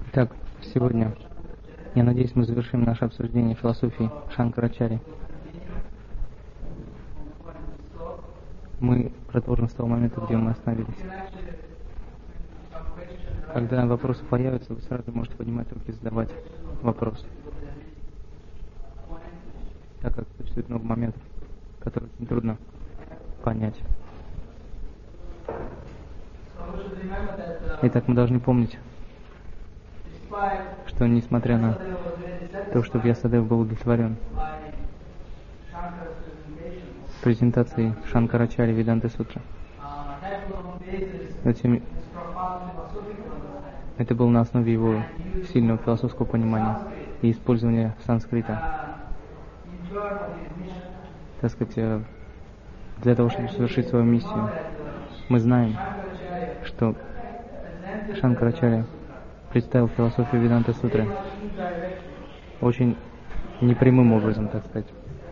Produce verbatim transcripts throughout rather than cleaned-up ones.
Итак, сегодня, я надеюсь, мы завершим наше обсуждение философии Шанкарачарьи. Мы продолжим с того момента, где мы остановились. Когда вопросы появятся, вы сразу можете поднимать руки и задавать вопросы. Так как существует много моментов, которые очень трудно понять. Итак, мы должны помнить, что несмотря на то, что Вьясадев был удовлетворен презентацией Шанкарачарьи Веданты Сутры, этим, это было на основе его сильного философского понимания и использования санскрита. Так сказать, для того, чтобы совершить свою миссию, мы знаем, что Шанкарачарья представил философию Веданты Сутры очень непрямым образом, так сказать.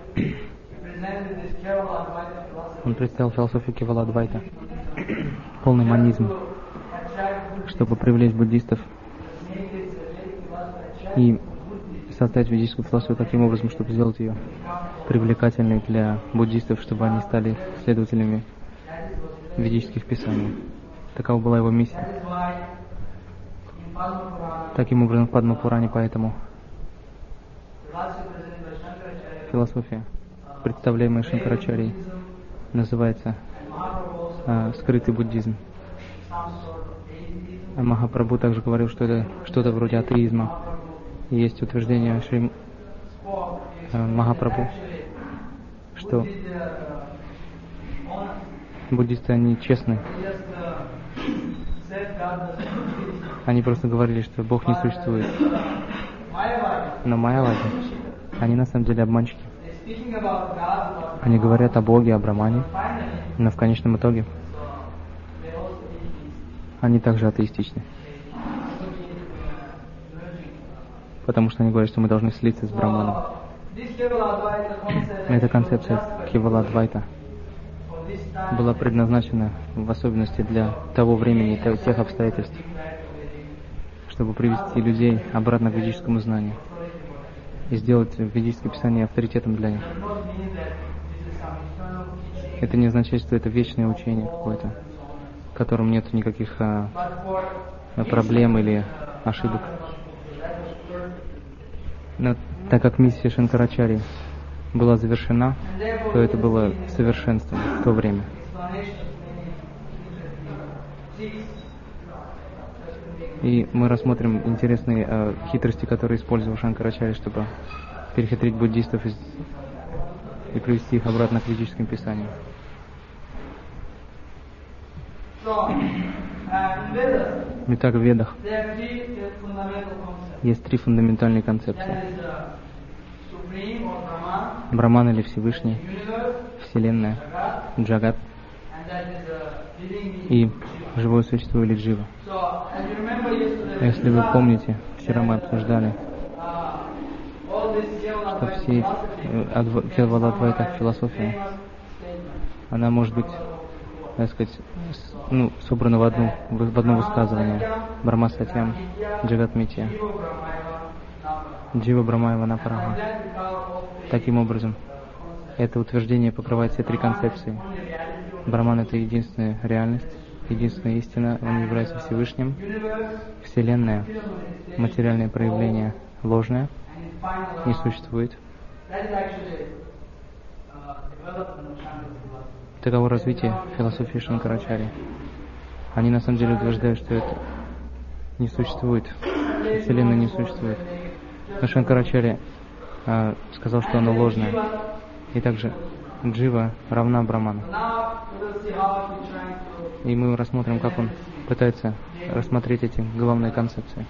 Он представил философию Кеваладвайта, полный манизм, чтобы привлечь буддистов и создать ведическую философию таким образом, чтобы сделать ее привлекательной для буддистов, чтобы они стали следователями ведических писаний. Такова была его миссия. Таким образом, в Падма-пуране, поэтому философия, представляемая Шанкарачарьей, называется э, скрытый буддизм. А Махапрабху также говорил, что это что-то вроде атеизма. И есть утверждение Шри э, Махапрабху, что буддисты, они честны. Они просто говорили, что Бог не существует. Но майявади, они на самом деле обманщики. Они говорят о Боге, о Брахмане, но в конечном итоге они также атеистичны. Потому что они говорят, что мы должны слиться с Брахманом. Эта концепция Кеваладвайта была предназначена в особенности для того времени и тех обстоятельств, чтобы привести людей обратно к ведическому знанию и сделать ведическое писание авторитетом для них. Это не означает, что это вечное учение какое-то, в котором нет никаких а, проблем или ошибок. Но так как миссия Шанкарачарьи была завершена, то это было совершенством в то время. И мы рассмотрим интересные э, хитрости, которые использовал Шанкарачарья, чтобы перехитрить буддистов и, и привести их обратно к ведическим писаниям. Итак, в Ведах есть три фундаментальные концепции. Брахман или Всевышний, Вселенная, Джагат и живое существо или джива. Если вы помните, вчера мы обсуждали, что все Кеваладвайта философия, она может быть, так сказать, ну, собрана в, одну, в одно высказывание. Брахма Сатьям, Джагат Митья, Джива Брамаева Напарага. Таким образом, это утверждение покрывает все три концепции. Брахман — это единственная реальность, единственная истина, он является Всевышним. Вселенная, материальное проявление, ложное, не существует. Таково развитие философии Шанкарачарьи. Они на самом деле утверждают, что это не существует, Вселенная не существует. Но Шанкарачарья э, сказал, что оно ложное. И также Джива равна Брахману. И мы рассмотрим, как он пытается рассмотреть эти главные концепции.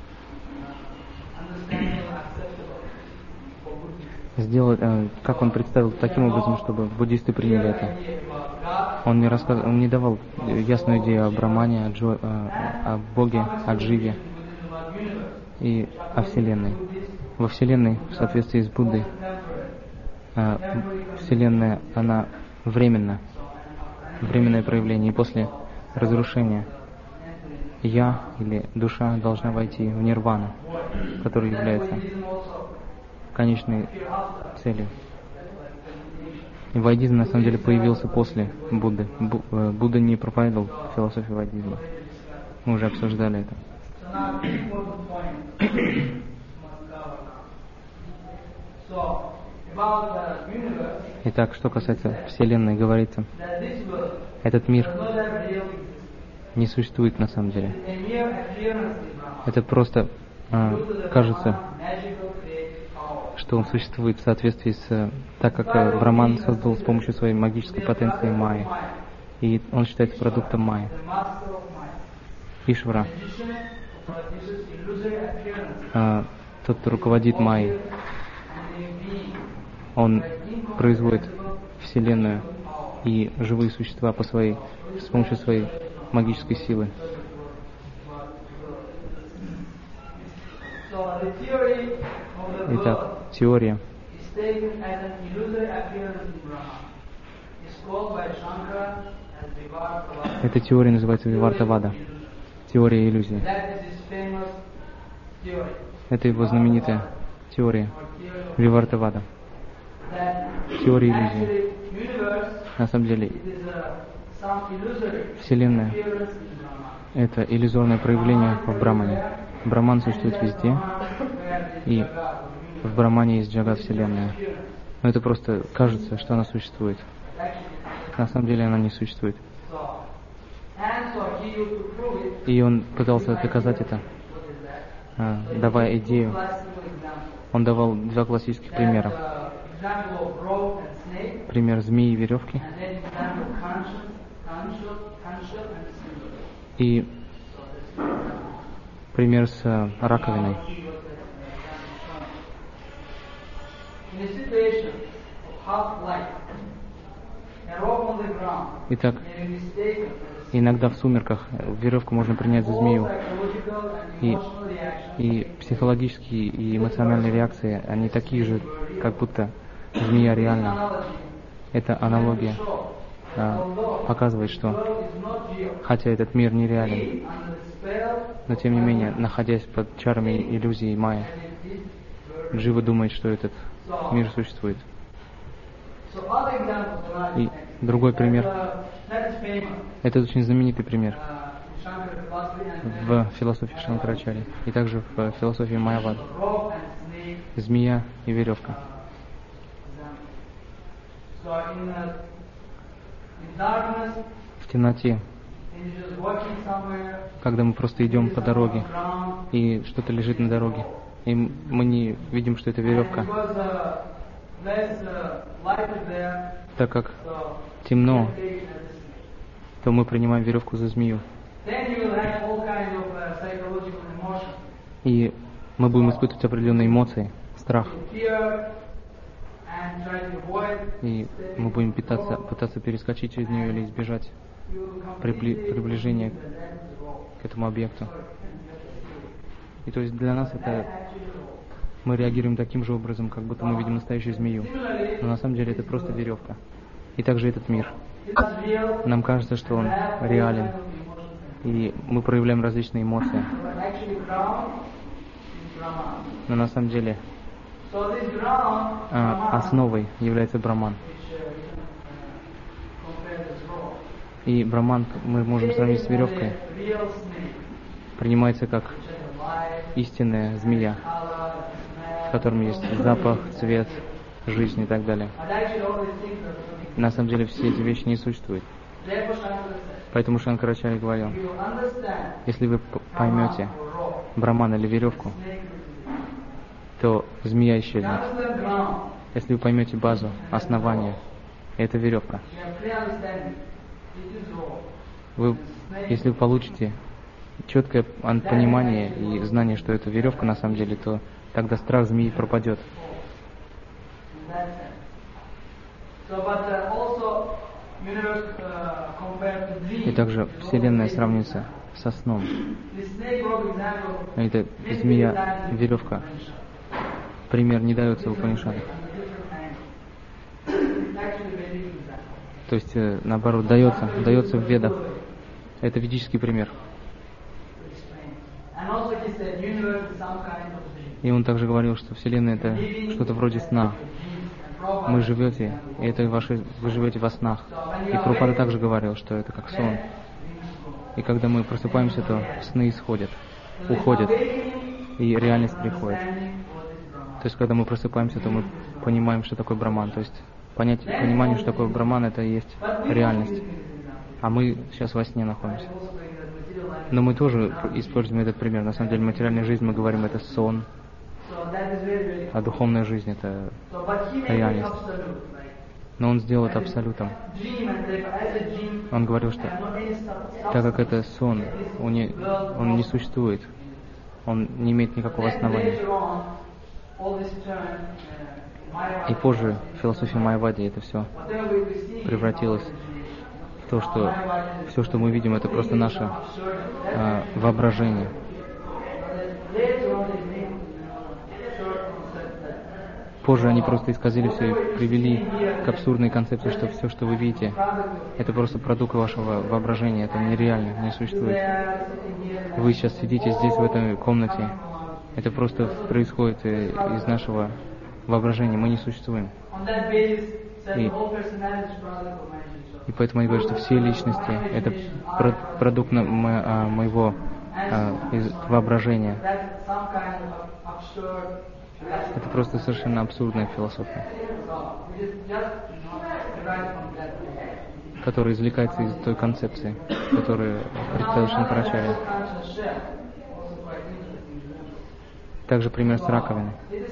Сделать, э, как он представил таким образом, чтобы буддисты приняли это. Он не, рассказ... он не давал ясную идею о Брахмане, о, Джо... о Боге, о Дживе и о Вселенной. Во Вселенной, в соответствии с Буддой, э, Вселенная, она временна, временное проявление, и после разрушения я или душа должна войти в нирвану, которая является конечной целью. И вайдизм на самом деле появился после Будды. Бу- э, Будда не проповедовал философию вайдизма. Мы уже обсуждали это. Итак, что касается Вселенной, говорится, этот мир не существует на самом деле. Это просто э, кажется, что он существует в соответствии с... Так как э, Браман создал с помощью своей магической потенции майи. И он считается продуктом майи. Ишвара, э, тот, кто руководит майей, он производит Вселенную и живые существа по своей, с помощью своей магической силы. Итак, теория. Эта теория называется Вивартавада. Теория иллюзии. Это его знаменитая теория Вивартавада. Теория иллюзии. На самом деле, Вселенная — это иллюзорное проявление в Брамане. Браман существует везде, и в Брамане есть Джагат Вселенная. Но это просто кажется, что она существует. На самом деле она не существует. И он пытался доказать это, давая идею. Он давал два классических примера. Пример змеи и веревки. И пример с раковиной. Итак, иногда в сумерках веревку можно принять за змею. И, и психологические и эмоциональные реакции, они такие же, как будто змея реальна. Эта аналогия а, показывает, что хотя этот мир нереален, но тем не менее, находясь под чарами иллюзии майя, Джива думает, что этот мир существует. И другой пример. Это очень знаменитый пример в философии Шанкарачарьи и также в философии Майявады. Змея и веревка. В темноте, когда мы просто идем по дороге, и что-то лежит на дороге, и мы не видим, что это веревка, так как темно, то мы принимаем веревку за змею. И мы будем испытывать определенные эмоции, страх. И мы будем пытаться, пытаться перескочить через нее или избежать прибли, приближения к этому объекту. И то есть для нас это... Мы реагируем таким же образом, как будто мы видим настоящую змею. Но на самом деле это просто веревка. И также этот мир. Нам кажется, что он реален. И мы проявляем различные эмоции. Но на самом деле а, основой является Браман. И Браман, мы можем сравнить с веревкой, принимается как истинная змея, в котором есть запах, цвет, жизнь и так далее. На самом деле все эти вещи не существуют. Поэтому Шанкарачарья говорил, если вы поймете Браман или веревку, то змея исчезнет. Если вы поймете базу, основание, это веревка. Вы, если вы получите четкое понимание и знание, что это веревка на самом деле, то тогда страх змеи пропадет. И также Вселенная сравнится со сном. Это змея, веревка. Пример не дается в Упанишадах. То есть, наоборот, дается, дается в Ведах. Это ведический пример. И он также говорил, что Вселенная это что-то вроде сна. Мы живете, и это ваши, вы живете во снах. И Прабхупада также говорил, что это как сон. И когда мы просыпаемся, то сны исходят, уходят, и реальность приходит. То есть, когда мы просыпаемся, то мы понимаем, что такое Браман. То есть, понять, понимание, что такое Браман, это и есть реальность. А мы сейчас во сне находимся. Но мы тоже используем этот пример. На самом деле, материальная жизнь, мы говорим, это сон. А духовная жизнь — это реальность. Но он сделал это абсолютом. Он говорил, что так как это сон, он не, он не существует, он не имеет никакого основания. И позже в философии Майявади это все превратилось в то, что все, что мы видим, это просто наше э, воображение. Позже они просто исказили все и привели к абсурдной концепции, что все, что вы видите, это просто продукт вашего воображения, это нереально, не существует. Вы сейчас сидите здесь, в этой комнате, это просто происходит из нашего воображения, мы не существуем. И, и поэтому я говорю, что все личности — это продукт мо- моего из воображения. Это просто совершенно абсурдная философия, которая извлекается из той концепции, которую представил Шанкарачарья. Также пример с раковиной.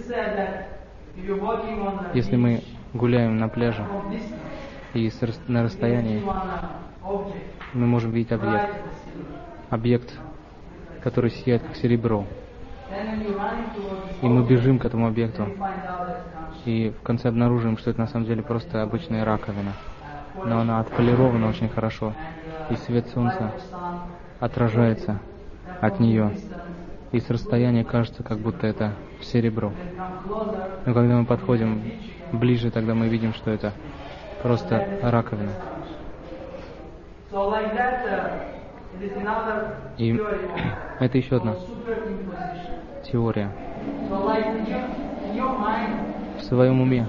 Если мы гуляем на пляже и на расстоянии мы можем видеть объект, объект, который сияет как серебро. И мы бежим к этому объекту, и в конце обнаруживаем, что это на самом деле просто обычная раковина. Но она отполирована очень хорошо, и свет солнца отражается от нее. И с расстояния кажется, как будто это серебро. Но когда мы подходим ближе, тогда мы видим, что это просто раковина. И это еще одна теория. В своем уме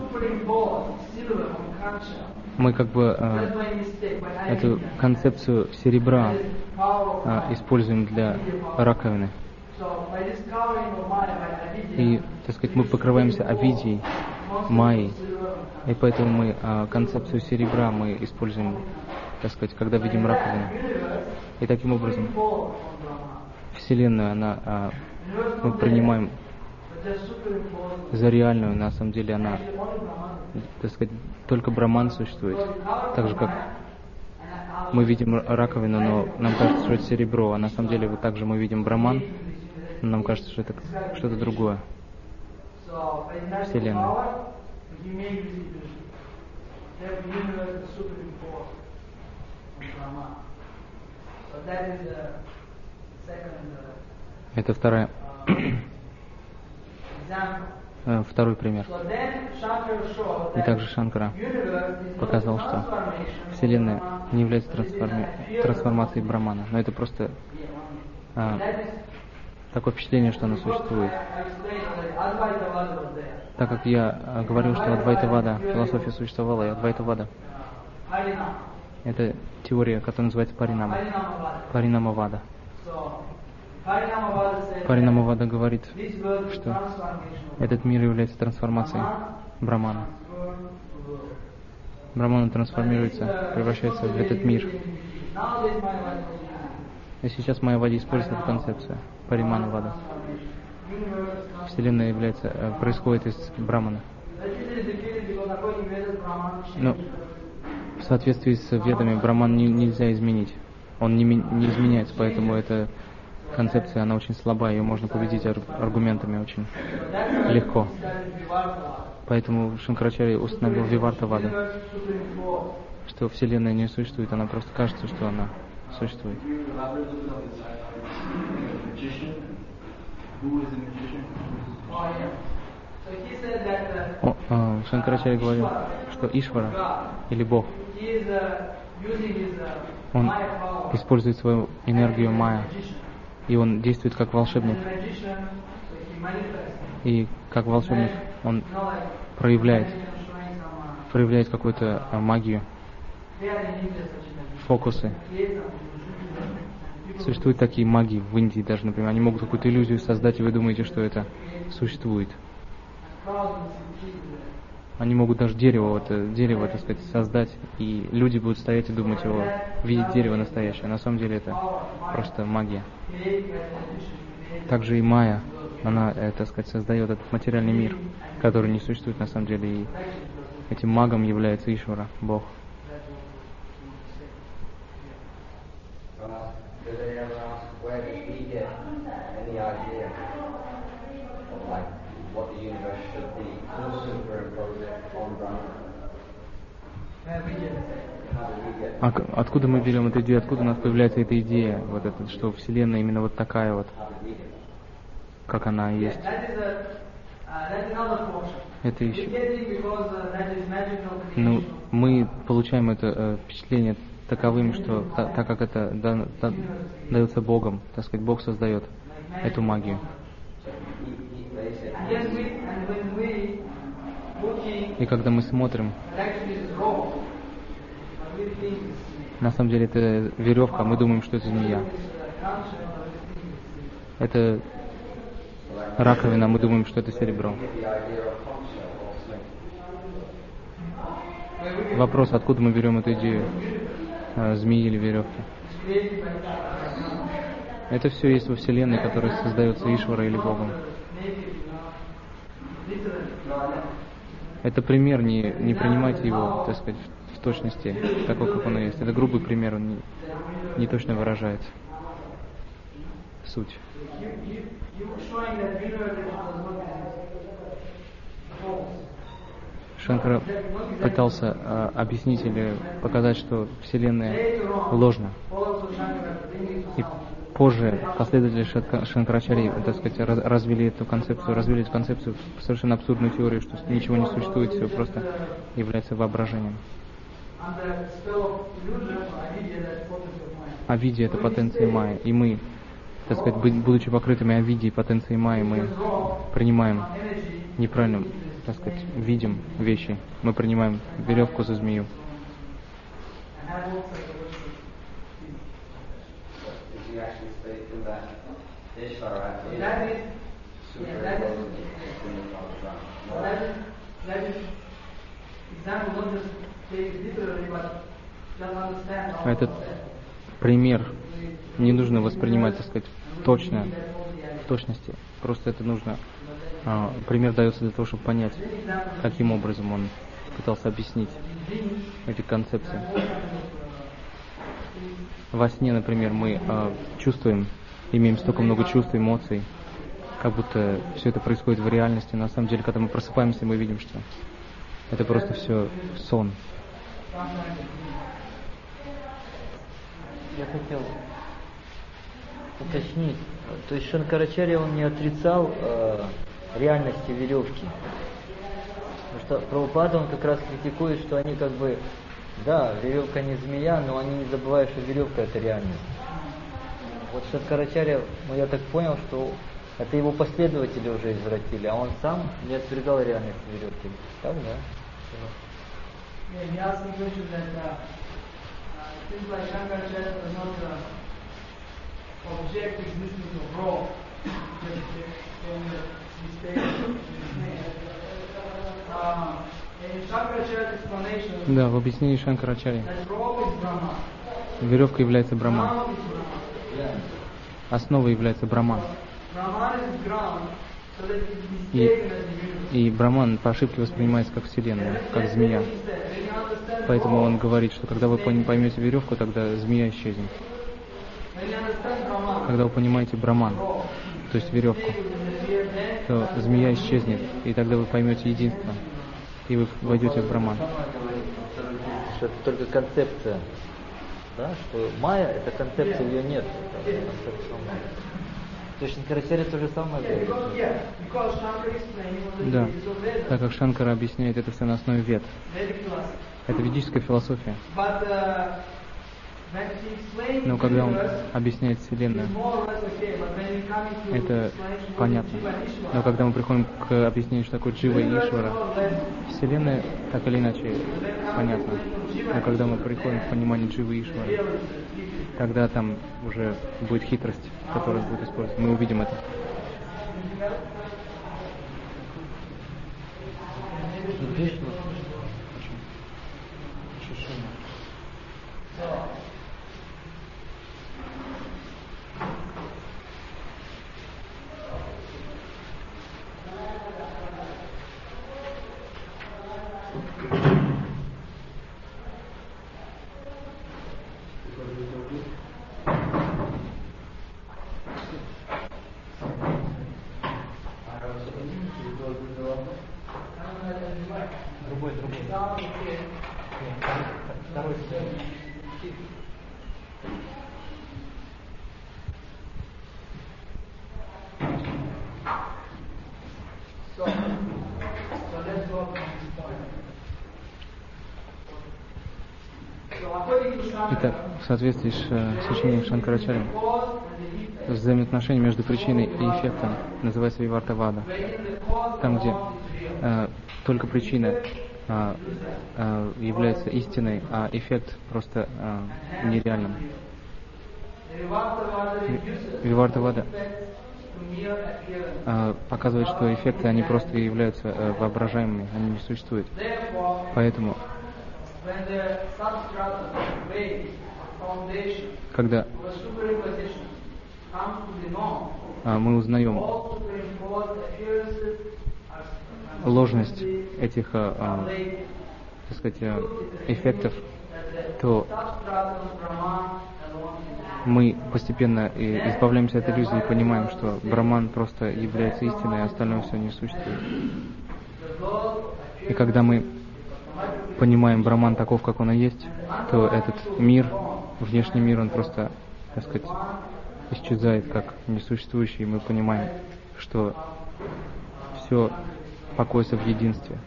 мы как бы э, эту концепцию серебра э, используем для раковины. И, так сказать, мы покрываемся авидией, майей, и поэтому мы э, концепцию серебра мы используем, так сказать, когда видим раковину. И таким образом Вселенную она, э, мы принимаем за реальную, на самом деле она, так сказать, только Браман существует. Так же, как мы видим раковину, но нам кажется, что это серебро, а на самом деле вот также мы видим Браман, но нам кажется, что это что-то другое. Вселенная. Это вторая, второй пример. И также Шанкара показал, что Вселенная не является трансформи... трансформацией Брамана, но это просто а, такое впечатление, что она существует. Так как я говорил, что Адвайтавада, философия существовала, и Адвайтавада — это теория, которая называется Паринама. Паринамавада. Паринамавада говорит, что этот мир является трансформацией Брамана. Брамана трансформируется, превращается в этот мир. И сейчас Майявади использует эту концепцию Париманавада. Вселенная является, происходит из Брамана. Но в соответствии с ведами Браман не, нельзя изменить. Он не, не изменяется, поэтому эта концепция, она очень слабая, ее можно победить аргументами очень легко. Поэтому Шанкарачарья установил Вивартаваду, что Вселенная не существует, она просто кажется, что она существует. О, а, Шанкарачарья говорил, что Ишвара, или Бог, он использует свою энергию майя И он действует как волшебник. И как волшебник он проявляет, проявляет какую-то магию, фокусы. Существуют такие маги в Индии даже, например. Они могут какую-то иллюзию создать, и вы думаете, что это существует. Они могут даже дерево, вот, дерево, так сказать, создать, и люди будут стоять и думать его, видеть дерево настоящее. На самом деле это просто магия. Также и майя, она, так сказать, создает этот материальный мир, который не существует на самом деле. И этим магом является Ишвара, Бог. А откуда мы берем эту идею, откуда у нас появляется эта идея, вот это, что Вселенная именно вот такая вот, как она есть? Это еще. Ну, мы получаем это э, впечатление таковым, что та, так как это да, да, дается Богом, так сказать, Бог создает эту магию. И когда мы смотрим, на самом деле это веревка, мы думаем, что это змея. Это раковина, мы думаем, что это серебро. Вопрос, откуда мы берем эту идею э, змеи или веревки? Это все есть во Вселенной, которая создается Ишвара или Богом. Это пример, не, не принимайте его, так сказать, в точности, такой, как он есть. Это грубый пример, он не, не точно выражает суть. Шанкара пытался э, объяснить или показать, что Вселенная ложна. И позже последователи Шанкарачарьи, так сказать, развили эту концепцию, развили эту концепцию в совершенно абсурдную теорию, что ничего не существует, все просто является воображением. Авидия — это потенция майя, и мы, так сказать, будучи покрытыми авидией, потенцией майя, мы принимаем неправильно, так сказать, видим вещи, мы принимаем веревку за змею. Этот пример не нужно воспринимать, так сказать, точно, в точности. Просто это нужно. А, пример дается для того, чтобы понять, каким образом он пытался объяснить эти концепции. Во сне, например, мы а, чувствуем, имеем столько много чувств, эмоций, как будто все это происходит в реальности. На самом деле, когда мы просыпаемся, мы видим, что это просто все сон. Я хотел уточнить. То есть Шанкарачарья, он не отрицал э, реальности веревки. Потому что Прабхупада, он как раз критикует, что они как бы, да, веревка не змея, но они не забывают, что веревка — это реальность. Вот Шанкарачарья, ну я так понял, что это его последователи уже извратили, а он сам не отвергал реальность веревки. Так, да? Yeah, things like Shankaracharya does not uh, object existence of rock, in the state of uh, in Shankaracharya's explanation, да, в объяснении Шанкарачарьи that rock is Brahma. Веревка является Брахман. Brahma is Brahma. Основа является Брахман. Brahman is ground, so that it is И, taken as the universe. и Брахман по ошибке воспринимается как Вселенная, как змея. Поэтому он говорит, что когда вы поймете веревку, тогда змея исчезнет. Когда вы понимаете Брахман, то есть веревку, то змея исчезнет, и тогда вы поймете единство, и вы войдете в Брахман. Что это только концепция, да? Что майя — это концепция, ее нет. Это концепция майя. То есть Шанкарачарья то же самое говорит. Да, так как Шанкара объясняет это все на основе вед. Это ведическая философия. Но когда он объясняет Вселенную, это понятно. Но когда мы приходим к объяснению, что такое Джива и Ишвара, Вселенная так или иначе понятна. Но когда мы приходим к пониманию Дживы и Ишвара, тогда там уже будет хитрость, которая будет использоваться. Мы увидим это. Другой, другой. Второй. So, so let's go from this point. So according to Shankara, Итак, в соответствии с, с учением Шанкарачарьи, взаимоотношения между причиной и эффектом называется Вивартавада. Там, где э, только причина э, э, является истиной, а эффект просто э, нереальным. Вивартавада э, показывает, что эффекты, они просто являются э, воображаемыми, они не существуют. Поэтому, когда а, мы узнаем ложность этих, а, а, так сказать, эффектов, то мы постепенно избавляемся от иллюзии и понимаем, что Браман просто является истиной, а остальное все не существует. И когда мы понимаем Браман таков, как он и есть, то этот мир, внешний мир, он просто, так сказать, исчезает как несуществующий, и мы понимаем, что все покоится в единстве.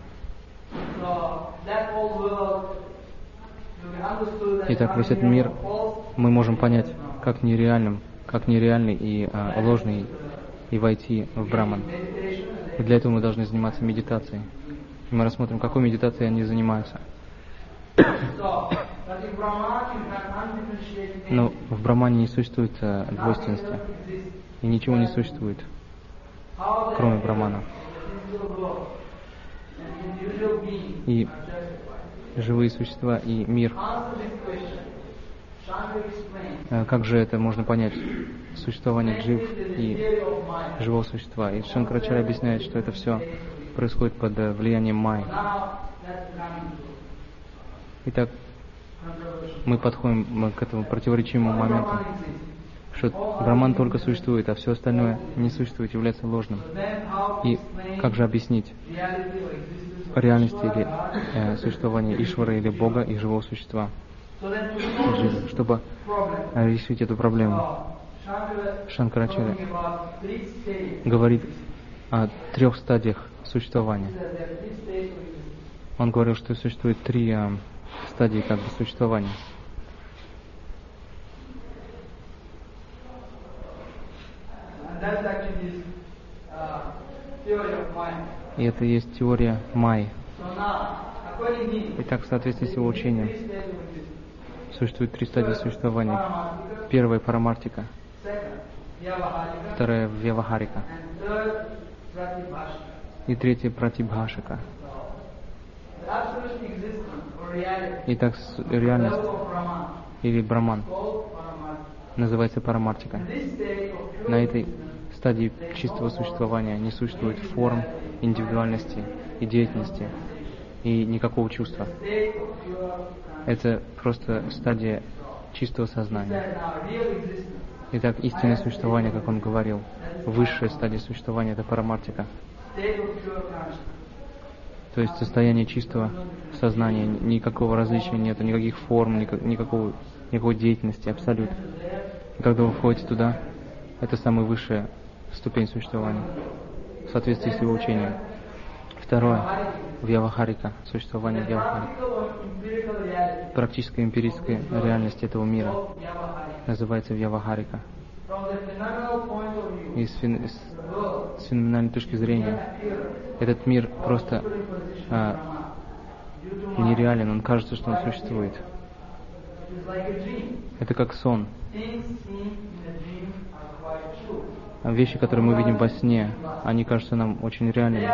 Итак, весь этот мир мы можем понять как нереальным, как нереальный и а, ложный, и войти в Браман. И для этого мы должны заниматься медитацией. И мы рассмотрим, какой медитацией они занимаются. Но в Брамане не существует а, двойственности, и ничего не существует, кроме Брамана. И живые существа, и мир. А как же это можно понять? Существование джив и живого существа. И Шанкарачарья объясняет, что это все происходит под влиянием майи. Итак, мы подходим к этому противоречивому моменту, что Браман только существует, а все остальное не существует, является ложным. И как же объяснить реальность или э, существование Ишвара или Бога и живого существа, чтобы решить эту проблему? Шанкарачарья говорит о трех стадиях существования. Он говорил, что существует три э, стадии как бы существования. И это и есть теория майи. Итак, в соответствии с его учением, существует три стадии существования. Первая — парамартика, вторая — вьявахарика, и третья — пратибхашика. Итак, реальность или Браман называется парамартика. На этой стадии чистого существования не существует форм, индивидуальности и деятельности, и никакого чувства. Это просто стадия чистого сознания. Итак, истинное существование, как он говорил, высшая стадия существования — это парамартика. То есть состояние чистого сознания, никакого различия нет, никаких форм, никакого, никакой деятельности, абсолют. И когда вы входите туда, это самая высшая ступень существования, в соответствии с его учением. Второе. Вьявахарика. Существование Вьявахарика. Практическая эмпирическая реальность этого мира называется Вьявахарика. И с, фен... с феноменальной точки зрения этот мир просто а, нереален, он кажется, что он существует. Это как сон. А вещи, которые мы видим во сне, они кажутся нам очень реальными.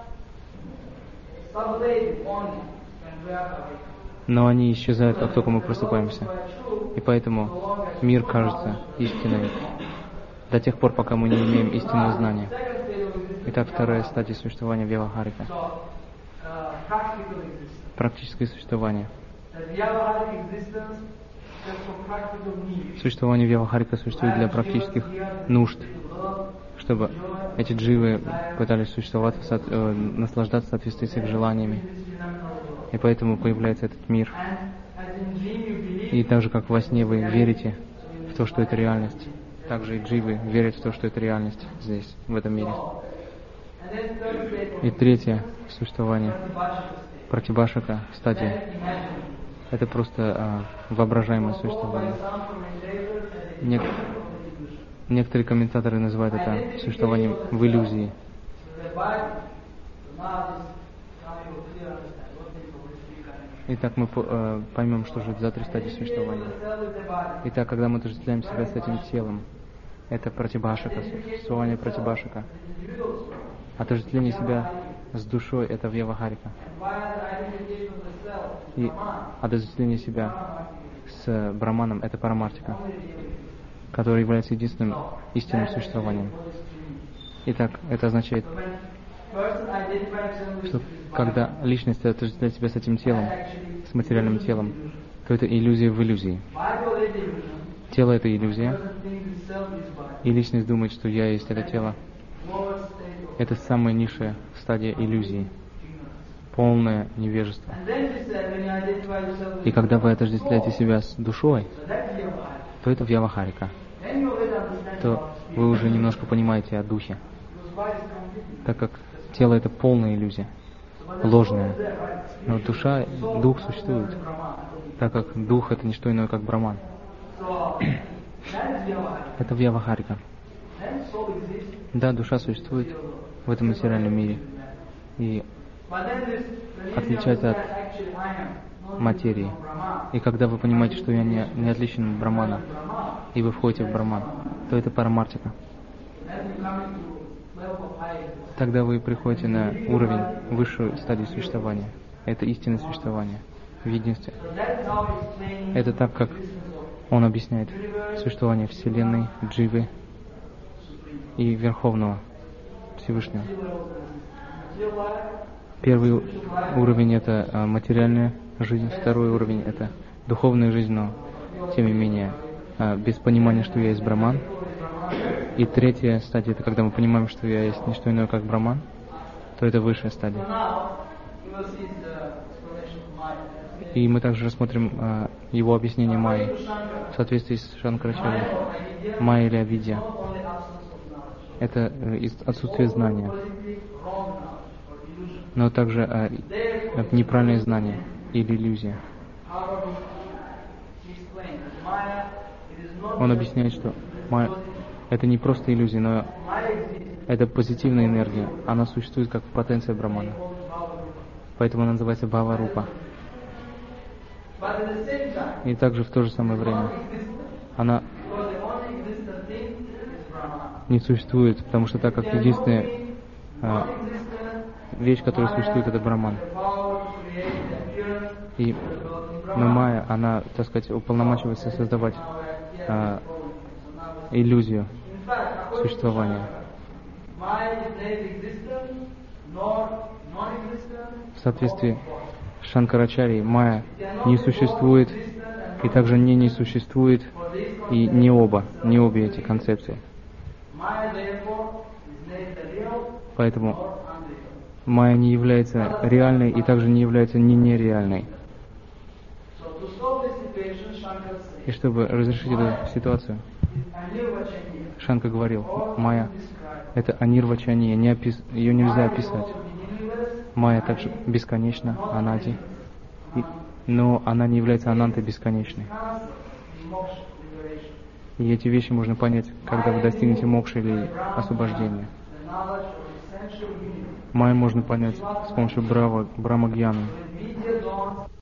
Но они исчезают, как только мы просыпаемся. И поэтому мир кажется истинной до тех пор, пока мы не имеем истинного знания. Итак, вторая стадия существования Вьявахарика. Практическое существование. Существование Вьявахарика существует для практических нужд, чтобы эти дживы пытались существовать, э, наслаждаться в соответствии с их желаниями. И поэтому появляется этот мир. И так же, как во сне вы верите в то, что это реальность, также и дживы верят в то, что это реальность здесь, в этом мире. И третье существование, пратибашака, стадия, это просто а, воображаемое существование. Нек- некоторые комментаторы называют это существованием в иллюзии. Итак, мы э, поймем, что же это за три стадии существования. Итак, когда мы отождествляем себя с этим телом, это пратибашака, существование пратибашака. Отождествление себя с душой — это вьявахарика. И отождествление себя с браманом — это парамартика, который является единственным истинным существованием. Итак, это означает, что когда личность отождествляет себя с этим телом, с материальным телом, то это иллюзия в иллюзии. Тело — это иллюзия, и личность думает, что я есть это тело. Это самая низшая стадия иллюзии, полное невежество. И когда вы отождествляете себя с душой, то это вьявахарика, то вы уже немножко понимаете о духе, так как тело — это полная иллюзия, ложная. Но душа, дух существует, так как дух — это не что иное, как браман. Это вьявахарика. Да, душа существует в этом материальном мире и отличается от материи. И когда вы понимаете, что я не, не отличен от брамана, и вы входите в браман, то это парамартика. Тогда вы приходите на уровень высшей стадии существования. Это истинное существование в единстве. Это так, как он объясняет существование Вселенной, Дживы и Верховного Всевышнего. Первый уровень — это материальная жизнь, второй уровень — это духовная жизнь, но тем не менее без понимания, что я есть браман. И третья стадия — это когда мы понимаем, что я есть не что иное, как браман, то это высшая стадия. И мы также рассмотрим а, его объяснение майи в соответствии с Шанкарачарьей. Майя или авидья — это э, отсутствие знания, но также а, неправильное знание или иллюзия. Он объясняет, что майя — это не просто иллюзия, но это позитивная энергия. Она существует как потенция брамана. Поэтому она называется бхава-рупа. И также в то же самое время она не существует, потому что так как единственная а, вещь, которая существует, это браман. И майя, она, так сказать, уполномачивается создавать а, иллюзию существования. В соответствии с Шанкарачарьей майя не существует, и также не не существует, и не оба, не обе эти концепции. Поэтому майя не является реальной и также не является не нереальной. И чтобы разрешить эту ситуацию, Шанка говорил, майя — это анирвачания, не опис... ее нельзя описать. Майя также бесконечна, анади. И- но она не является анантой бесконечной. И эти вещи можно понять, когда вы достигнете мокши или освобождения. Майю можно понять с помощью брава, брахма-гьяны.